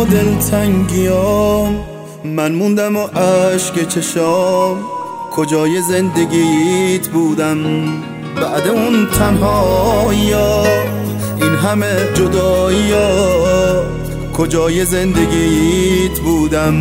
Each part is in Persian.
و دلتنگیام، من موندم و عشق چشام. کجای زندگیت بودم بعد اون تنهایی‌ها، این همه جدایی‌ها؟ کجای زندگیت بودم؟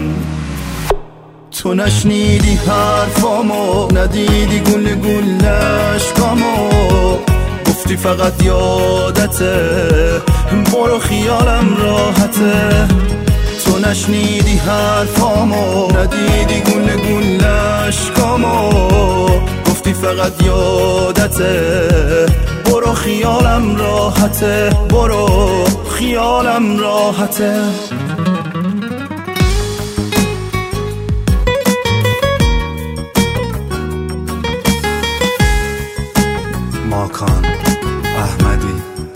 تو نشنیدی حرفامو، ندیدی گل اشکامو، گفتی فقط یادته، برو خیالم راحته. تو نشنیدی حرفامو، ندیدی گل اشکامو، گفتی فقط یادته، برو خیالم راحته، برو خیالم راحته. ماکان احمدی.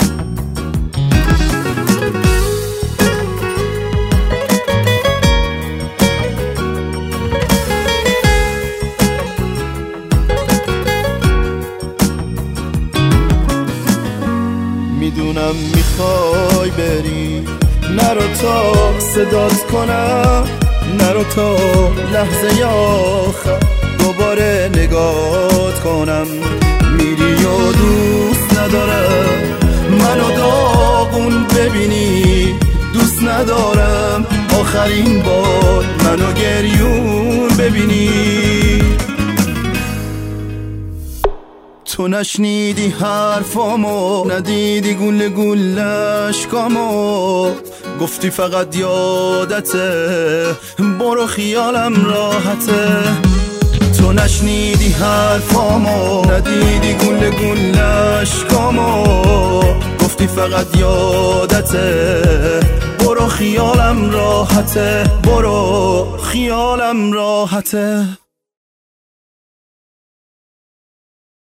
میدونم میخوای بری، نرو تا صدات کنم، نرو تا لحظه آخر دوباره نگات کنم. میری و دوست ندارم منو داغون ببینی، دوست ندارم آخرین بار منو گریون ببینی. تو نشنیدی حرفامو، ندیدی گل اشکامو، گفتی فقط یادته، برو خیالم راحته. تو نشنیدی حرفامو، ندیدی گل اشکامو، گفتی فقط یادته، برو خیالم راحته، برو خیالم راحته.